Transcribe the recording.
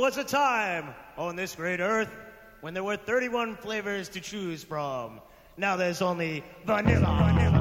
was a time on this great earth when there were 31 flavors to choose from. Now there's only vanilla.